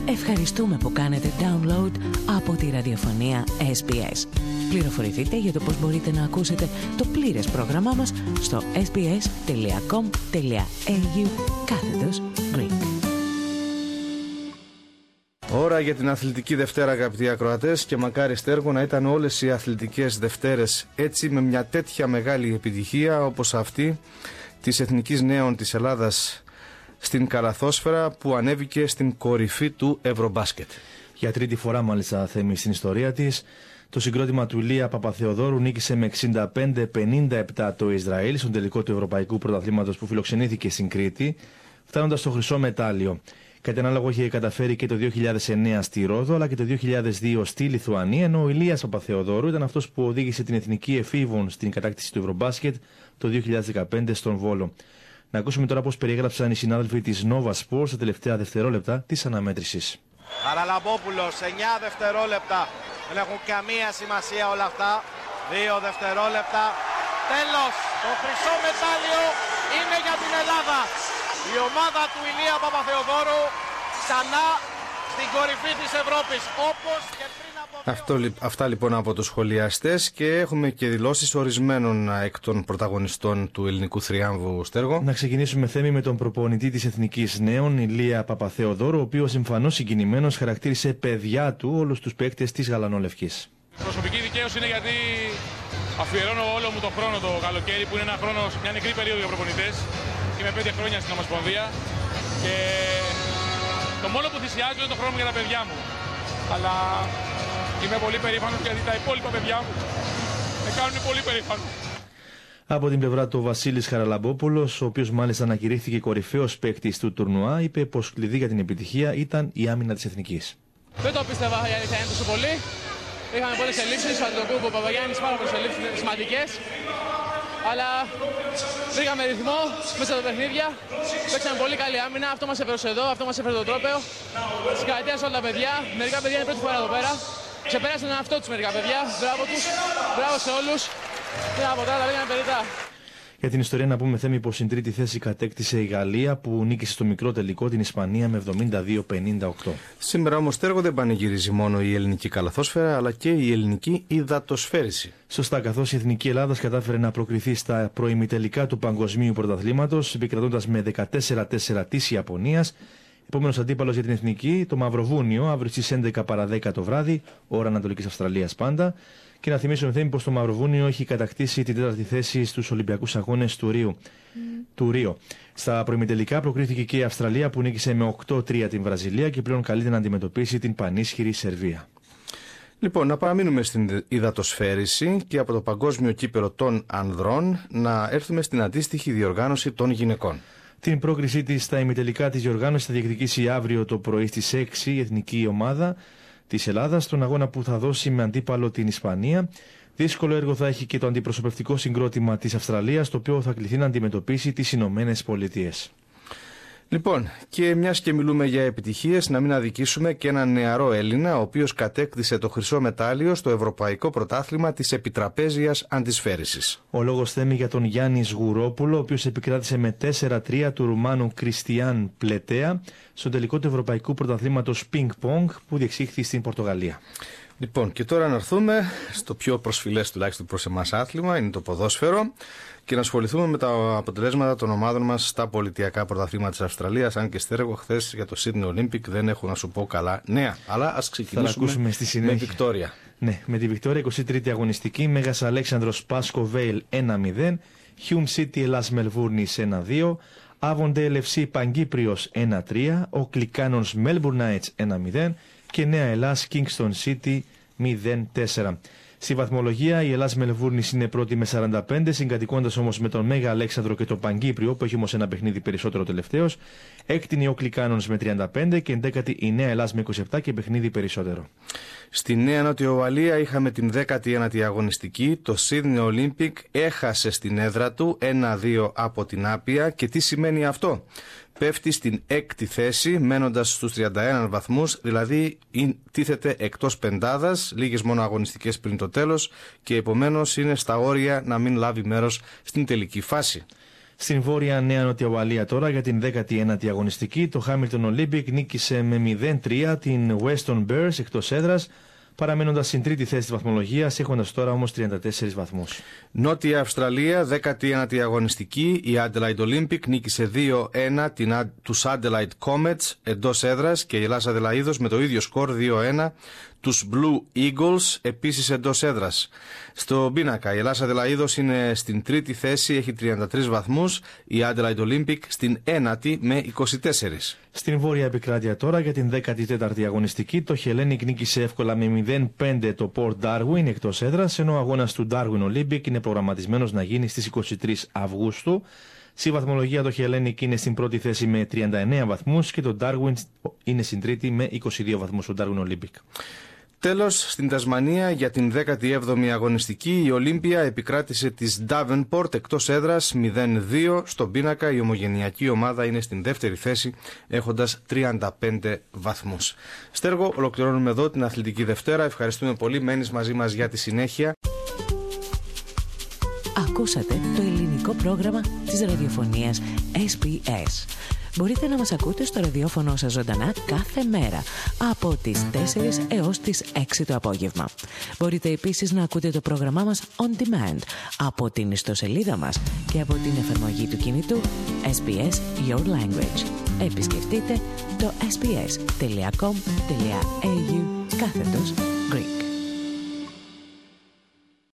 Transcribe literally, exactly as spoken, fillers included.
Ευχαριστούμε που κάνετε download από τη ραδιοφωνία ες μπι ες. Πληροφορηθείτε για το πώς μπορείτε να ακούσετε το πλήρες πρόγραμμά μας στο sbs.com.au κάθετος Greek. Ώρα για την Αθλητική Δευτέρα, αγαπητοί ακροατές, και μακάρι, Στέργο, να ήταν όλες οι αθλητικές Δευτέρες έτσι, με μια τέτοια μεγάλη επιτυχία όπως αυτή της Εθνικής Νέων της Ελλάδας στην καλαθόσφαιρα, που ανέβηκε στην κορυφή του Ευρωμπάσκετ. Για τρίτη φορά μάλιστα, Θέμη, στην ιστορία της, το συγκρότημα του Ηλία Παπαθεοδόρου νίκησε με εξήντα πέντε πενήντα επτά το Ισραήλ στον τελικό του Ευρωπαϊκού Πρωταθλήματος που φιλοξενήθηκε στην Κρήτη, φτάνοντας στο χρυσό μετάλλιο. Κάτι ανάλογο είχε καταφέρει και το δύο χιλιάδες εννέα στη Ρόδο, αλλά και το δύο χιλιάδες δύο στη Λιθουανία, ενώ ο Ηλίας Παπαθεοδόρου ήταν αυτός που οδήγησε την εθνική εφήβων στην κατάκτηση του Ευρωμπάσκετ το δύο χιλιάδες δεκαπέντε στον Βόλο. Να ακούσουμε τώρα πώς περιέγραψαν οι συνάδελφοι της Nova Sports στα τελευταία δευτερόλεπτα της αναμέτρησης. Χαραλαμπόπουλος, εννιά δευτερόλεπτα. Δεν έχουν καμία σημασία όλα αυτά. δύο δευτερόλεπτα. Τέλος, το χρυσό μετάλλιο είναι για την Ελλάδα. Η ομάδα του Ηλία Παπαθεοδόρου ξανά στην κορυφή της Ευρώπης, όπως και πριν από... Αυτό, αυτά λοιπόν από τους σχολιαστές, και έχουμε και δηλώσεις ορισμένων εκ των πρωταγωνιστών του ελληνικού θριάμβου, Στέργο. Να ξεκινήσουμε, Θέμη, με τον προπονητή της Εθνικής Νέων, Ηλία Παπαθεοδόρου, ο οποίος εμφανώς συγκινημένος χαρακτήρισε παιδιά του όλους τους παίκτες της γαλανόλευκης. Προσωπική δικαίωση είναι γιατί αφιερώνω όλο μου τον χρόνο το καλοκαίρι, που είναι ένα χρόνο, μια νεκρή περίοδο για προπονητές. Είμαι πέντε χρόνια στην Ομοσπονδία και το μόνο που θυσιάζω είναι το χρόνο για τα παιδιά μου. Αλλά είμαι πολύ περήφανος γιατί τα υπόλοιπα παιδιά μου με κάνουν πολύ περήφανο. Από την πλευρά του Βασίλης Χαραλαμπόπουλος, ο οποίος μάλιστα ανακηρύχθηκε κορυφαίος παίκτης του τουρνουά, είπε πως κλειδί για την επιτυχία ήταν η άμυνα της Εθνικής. Δεν το πίστευα η αλήθεια είναι τόσο πολύ. Είχαμε πολλές ελλείψεις, ο Αντιτοκούμπο, ο Παπαγιάννης, πάρα πολλές ελλείψεις σημαντικές. Αλλά βρήκαμε ρυθμό μέσα στα παιχνίδια. Παίξαμε πολύ καλή άμυνα. Αυτό μας έφερε εδώ, αυτό μας έφερε το τρόπαιο. Συγχαρητήρια σε όλα τα παιδιά. Μερικά παιδιά είναι πρώτη φορά εδώ πέρα. Ξεπέρασαν τον εαυτό τους μερικά παιδιά. Μπράβο τους. Μπράβο σε όλους. Τι να πω τώρα, τα πήγαμε περιτά. Για την ιστορία να πούμε, Θέμη, πως στην τρίτη θέση κατέκτησε η Γαλλία, που νίκησε στο μικρό τελικό την Ισπανία με εβδομήντα δύο πενήντα οκτώ. Σήμερα όμως, Στέργο, δεν πανηγυρίζει μόνο η ελληνική καλαθόσφαιρα, αλλά και η ελληνική υδατοσφαίριση. Σωστά, καθώς η Εθνική Ελλάδας κατάφερε να προκριθεί στα προημιτελικά του Παγκοσμίου Πρωταθλήματος, επικρατώντας με δεκατέσσερα τέσσερα της Ιαπωνίας. Επόμενος αντίπαλος για την Εθνική, το Μαυροβούνιο, αύριο στις έντεκα παρά δέκα το βράδυ, ώρα Ανατολικής Αυστραλίας πάντα. Και να θυμίσουμε, Θέμη, πως το Μαυροβούνιο έχει κατακτήσει την τέταρτη θέση στους Ολυμπιακούς Αγώνες του Ρίου. Mm. του Ρίο. Στα προημιτελικά προκρίθηκε και η Αυστραλία, που νίκησε με οκτώ τρία την Βραζιλία και πλέον καλείται να αντιμετωπίσει την πανίσχυρη Σερβία. Λοιπόν, να παραμείνουμε στην υδατοσφαίριση και από το Παγκόσμιο Κύπελλο των Ανδρών να έρθουμε στην αντίστοιχη διοργάνωση των γυναικών. Την πρόκρισή της στα ημιτελικά της διοργάνωσης θα διεκδικήσει αύριο το πρωί στις έξι η εθνική ομάδα της Ελλάδας, στον αγώνα που θα δώσει με αντίπαλο την Ισπανία. Δύσκολο έργο θα έχει και το αντιπροσωπευτικό συγκρότημα της Αυστραλίας, το οποίο θα κληθεί να αντιμετωπίσει τις Ηνωμένες Πολιτείες. Λοιπόν, και μιας και μιλούμε για επιτυχίες, να μην αδικήσουμε και έναν νεαρό Έλληνα, ο οποίος κατέκτησε το χρυσό μετάλλιο στο Ευρωπαϊκό Πρωτάθλημα της Επιτραπέζιας Αντισφαίρισης. Ο λόγος, Θέμη, για τον Γιάννη Σγουρόπουλο, ο οποίος επικράτησε με τέσσερα τρία του Ρουμάνου Κριστιάν Πλετέα στο τελικό του Ευρωπαϊκού Πρωταθλήματος Ping Pong που διεξήχθη στην Πορτογαλία. Λοιπόν, και τώρα να έρθουμε στο πιο προσφυλές τουλάχιστον προς εμάς άθλημα, είναι το ποδόσφαιρο, και να ασχοληθούμε με τα αποτελέσματα των ομάδων μας στα πολιτιακά πρωταθλήματα της Αυστραλίας. Αν και, Στέργο, χθες για το Sydney Olympic δεν έχω να σου πω καλά νέα. Αλλά ας ξεκινήσουμε στη με Βικτόρια. Ναι, με τη Βικτόρια, εικοστή τρίτη αγωνιστική, Μέγας Αλέξανδρος Πάσκο Βέιλ ένα μηδέν, Hume City Ελλάς Μελβούρνης ένα δύο, Avondale εφ σι Παγκύπριος ένα τρία, ο Κλικάνονς Melbourne Knights ένα μηδέν και Νέα Ελλάς Kingston City μηδέν τέσσερα. Στη βαθμολογία η Ελλάς Μελβούρνης είναι πρώτη με σαράντα πέντε, συγκατοικώντας όμως με τον Μέγα Αλέξανδρο και τον Παγκύπριο, που έχει όμως ένα παιχνίδι περισσότερο τελευταίος. Έκτη είναι ο Κλικάνονς με τριάντα πέντε και εντέκατη η Νέα Ελλάς με είκοσι επτά και παιχνίδι περισσότερο. Στη Νέα Νότιο Ουαλία είχαμε την δέκατη ένατη αγωνιστική. Το Sydney Olympic έχασε στην έδρα του ένα δύο από την Άπια. Και τι σημαίνει αυτό? Πέφτει στην έκτη θέση μένοντας στους τριάντα ένα βαθμούς, δηλαδή τίθεται εκτός πεντάδας, λίγες μόνο αγωνιστικές πριν το τέλος, και επομένως είναι στα όρια να μην λάβει μέρος στην τελική φάση. Στην Βόρεια Νέα Νότια Ουαλία τώρα για την δέκατη ένατη αγωνιστική. Το Hamilton Olympic νίκησε με μηδέν τρία την Weston Bears εκτός έδρας, παραμένοντας στην τρίτη θέση της βαθμολογίας, έχοντας τώρα όμως τριάντα τέσσερις βαθμούς. Νότια Αυστραλία, δέκατη ένατη αγωνιστική. Η Adelaide Olympic νίκησε δύο ένα την, τους Adelaide Comets εντός έδρας και η Ελλάς Αδελαΐδος με το ίδιο σκορ δύο ένα τους Blue Eagles επίσης εντός έδρας. Στο πίνακα η Ελλάς Αδελαΐδος είναι στην τρίτη θέση, έχει τριάντα τρεις βαθμούς, η Adelaide Olympic στην ένατη με είκοσι τέσσερις. Στην Βόρεια Επικράτεια τώρα για την δέκατη τέταρτη αγωνιστική, το Hellenic νίκησε εύκολα με μηδέν πέντε το Port Darwin εκτός έδρας, ενώ ο αγώνας του Darwin Olympic είναι προγραμματισμένος να γίνει στις είκοσι τρεις Αυγούστου. Στη βαθμολογία το Hellenic είναι στην πρώτη θέση με τριάντα εννέα βαθμούς και το Darwin είναι στην τρίτη με είκοσι δύο βαθμούς, ο Darwin Olympic. Τέλος, στην Τασμανία για την δέκατη έβδομη αγωνιστική η Ολύμπια επικράτησε της Davenport εκτός έδρας μηδέν δύο. Στον πίνακα η ομογενειακή ομάδα είναι στην δεύτερη θέση έχοντας τριάντα πέντε βαθμούς. Στέργο, ολοκληρώνουμε εδώ την Αθλητική Δευτέρα. Ευχαριστούμε πολύ. Μένεις μαζί μας για τη συνέχεια. Ακούσατε το ελληνικό πρόγραμμα της ραδιοφωνίας ες μπι ες. Μπορείτε να μας ακούτε στο ραδιόφωνο σας ζωντανά κάθε μέρα από τις τέσσερις έως τις έξι το απόγευμα. Μπορείτε επίσης να ακούτε το πρόγραμμά μας on demand από την ιστοσελίδα μας και από την εφαρμογή του κινητού ες μπι ες Your Language. Επισκεφτείτε το ες μπι ες τελεία κομ τελεία έι γιου κάθετος Greek.